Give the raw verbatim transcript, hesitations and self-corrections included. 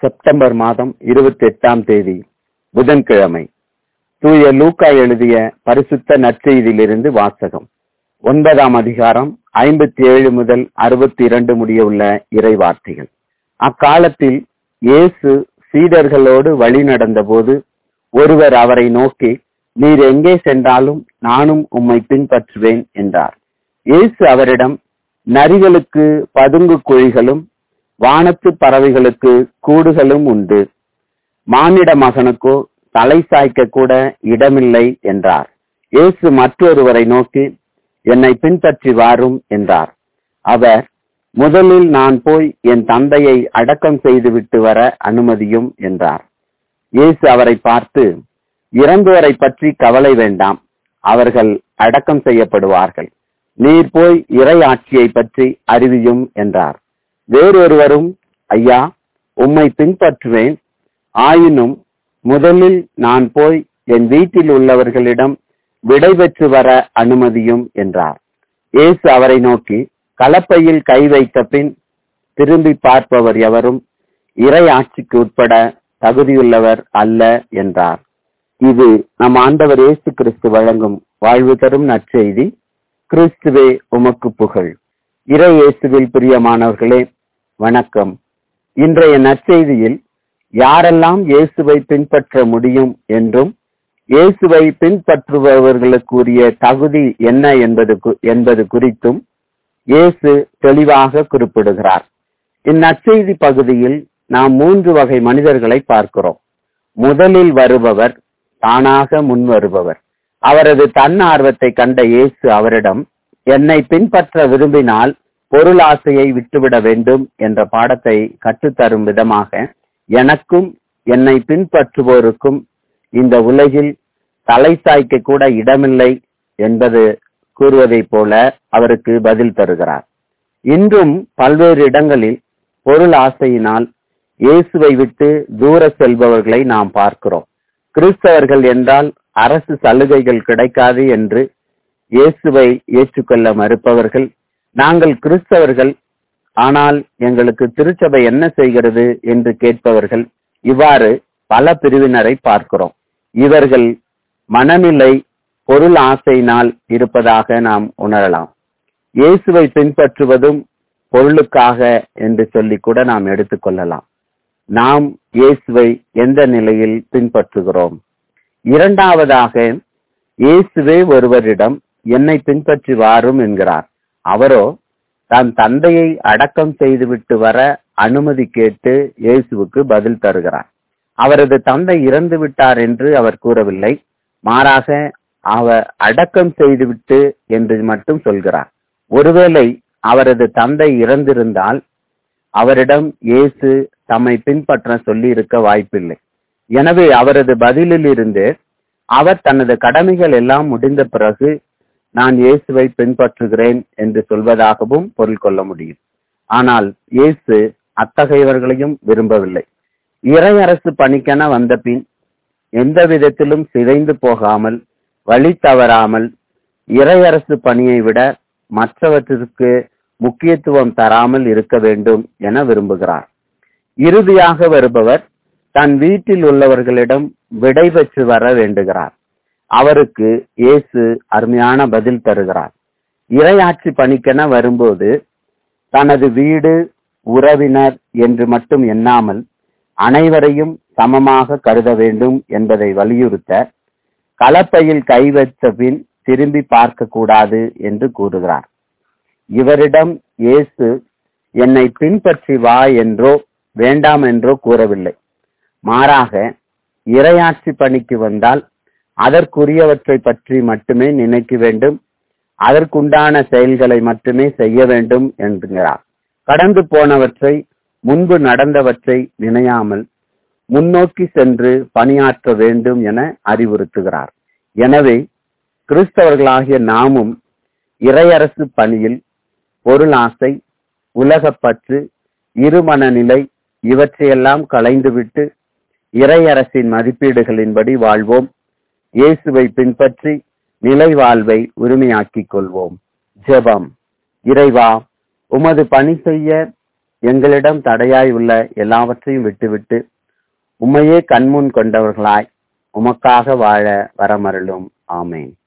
September மாதம் இருபத்தி எட்டாம் தேதி புதன்கிழமை. தூய லூக்கா எழுதிய பரிசுத்த நற்செய்தியிலிருந்து வாசகம். ஒன்பதாம் அதிகாரம் ஐம்பத்தி ஏழு முதல் அறுபத்தி இரண்டு முடிய உள்ள இறைவார்த்தைகள். அக்காலத்தில் இயேசு சீடர்களோடு வழி நடந்த போது ஒருவர் அவரை நோக்கி, நீர் எங்கே சென்றாலும் நானும் உம்மை பின்பற்றுவேன் என்றார். இயேசு அவரிடம், நரிகளுக்கு பதுங்கு குழிகளும் வானத்து பறவைகளுக்கு கூடுகளும் உண்டு, மானிட மகனுக்கோ தலை சாய்க்க கூட இடமில்லை என்றார். இயேசு மற்றொருவரை நோக்கி, என்னை பின்பற்றி வாரும் என்றார். அவர், முதலில் நான் போய் என் தந்தையை அடக்கம் செய்துவிட்டு வர அனுமதியும் என்றார். இயேசு அவரை பார்த்து, இறந்தோரை பற்றி கவலை வேண்டாம், அவர்கள் அடக்கம் செய்யப்படுவார்கள். நீர் போய் இறை ஆட்சியை பற்றி அறிவியும் என்றார். வேறொருவரும், ஐயா, உம்மை பின்பற்றுவேன், ஆயினும் முதலில் நான் போய் என் வீட்டில் உள்ளவர்களிடம் விடை பெற்று வர அனுமதியும் என்றார். இயேசு அவரை நோக்கி, கலப்பையில் கை வைத்த பின் திரும்பி பார்ப்பவர் எவரும் இறை ஆட்சிக்கு உட்பட தகுதியுள்ளவர் அல்ல என்றார். இது நம் ஆண்டவர் இயேசு கிறிஸ்து வழங்கும் வாழ்வு தரும் நற்செய்தி. கிறிஸ்துவே உமக்கு புகழ். இறை இயேசுவில் பிரியமானவர்களே, வணக்கம். இன்றைய நற்செய்தியில் யாரெல்லாம் இயேசுவை பின்பற்ற முடியும் என்றும் இயேசுவை பின்பற்றுபவர்களுக்குரிய தகுதி என்ன என்பது என்பது குறித்தும் இயேசு தெளிவாக குறிப்பிடுகிறார். இந்நற்செய்தி பகுதியில் நாம் மூன்று வகை மனிதர்களை பார்க்கிறோம். முதலில் வருபவர் தானாக முன் வருபவர். அவரது தன்னார்வத்தை கண்ட இயேசு அவரிடம், என்னை பின்பற்ற விரும்பினால் பொருளாசையை விட்டுவிட வேண்டும் என்ற பாடத்தை கற்றுத்தரும் விதமாக, எனக்கும் என்னை பின்பற்றுவோருக்கும் இந்த உலகில் தலை சாய்க்க கூட இடமில்லை என்பது கூறுவதைப் போல அவருக்கு பதில் தருகிறார். இன்றும் பல்வேறு இடங்களில் பொருள் ஆசையினால் இயேசுவை விட்டு தூர செல்பவர்களை நாம் பார்க்கிறோம். கிறிஸ்தவர்கள் என்றால் அரசு சலுகைகள் கிடைக்காது என்று இயேசுவை ஏற்றுக்கொள்ள மறுப்பவர்கள், நாங்கள் கிறிஸ்தவர்கள், ஆனால் எங்களுக்கு திருச்சபை என்ன செய்கிறது என்று கேட்பவர்கள், இவ்வாறு பல பிரிவினரை பார்க்கிறோம். இவர்கள் மனநிலை பொருள் ஆசையினால் இருப்பதாக நாம் உணரலாம். இயேசுவை பின்பற்றுவதும் பொருளுக்காக என்று சொல்லி கூட நாம் எடுத்துக்கொள்ளலாம். நாம் இயேசுவை எந்த நிலையில் பின்பற்றுகிறோம்? இரண்டாவதாக, இயேசுவே ஒருவரிடம் என்னை பின்பற்றி வாரும் என்கிறார். அவரோ தன் தந்தையை அடக்கம் செய்துவிட்டு வர அனுமதி கேட்டு இயேசுவுக்கு பதில் தருகிறார். அவரது தந்தை இறந்து விட்டார் என்று அவர் கூறவில்லை, மாறாக அவர் அடக்கம் செய்துவிட்டு என்று மட்டும் சொல்கிறார். ஒருவேளை அவரது தந்தை இறந்திருந்தால் அவரிடம் இயேசு தம்மை பின்பற்ற சொல்லி இருக்க வாய்ப்பில்லை. எனவே அவரது பதிலில் இருந்து அவர் தனது கடமைகள் எல்லாம் முடிந்த பிறகு நான் இயேசுவை பின்பற்றுகிறேன் என்று சொல்வதாகவும் பொருள் கொள்ள முடியும். ஆனால் இயேசு அத்தகையவர்களையும் விரும்பவில்லை. இறையரசு பணிக்கென வந்த பின் எந்த விதத்திலும் சிதைந்து போகாமல், வழி தவறாமல், இறையரசு பணியை விட மற்றவற்றிற்கு முக்கியத்துவம் தராமல் இருக்க வேண்டும் என விரும்புகிறார். இறுதியாக வருபவர் தன் வீட்டில் உள்ளவர்களிடம் விடை பெற்று வர வேண்டுகிறார். அவருக்கு இயேசு அருமையான பதில் தருகிறார். இறையாட்சி பணிக்கென வரும்போது தனது வீடு, உறவினர் என்று மட்டும் எண்ணாமல் அனைவரையும் சமமாக கருத வேண்டும் என்பதை வலியுறுத்த, கலப்பையில் கை வச்ச பின் திரும்பி பார்க்க கூடாது என்று கூறுகிறார். இவரிடம் இயேசு என்னை பின்பற்றி வா என்றோ வேண்டாம் என்றோ கூறவில்லை. மாறாக, இறையாட்சி பணிக்கு வந்தால் அதற்குரியவற்றை பற்றி மட்டுமே நினைக்க வேண்டும், அதற்குண்டான செயல்களை மட்டுமே செய்ய வேண்டும் என்கிறார். கடந்து போனவற்றை, முன்பு நடந்தவற்றை நினையாமல் முன்னோக்கி சென்று பணியாற்ற வேண்டும் என அறிவுறுத்துகிறார். எனவே கிறிஸ்தவர்களாகிய நாமும் இறையரசு பணியில் பொருள் ஆசை, உலகப்பற்று, இருமனநிலை இவற்றையெல்லாம் களைந்துவிட்டு இறையரசின் மதிப்பீடுகளின்படி வாழ்வோம். இயேசுவை பின்பற்றி நிலை வாழ்வை உரிமையாக்கிக் கொள்வோம். ஜெபம். இறைவா, உமது பணி செய்ய எங்களிடம் தடையாய் உள்ள எல்லாவற்றையும் விட்டுவிட்டு உம்மையே கண்முன் கொண்டவர்களாய் உமக்காக வாழ வரமருளும். ஆமேன்.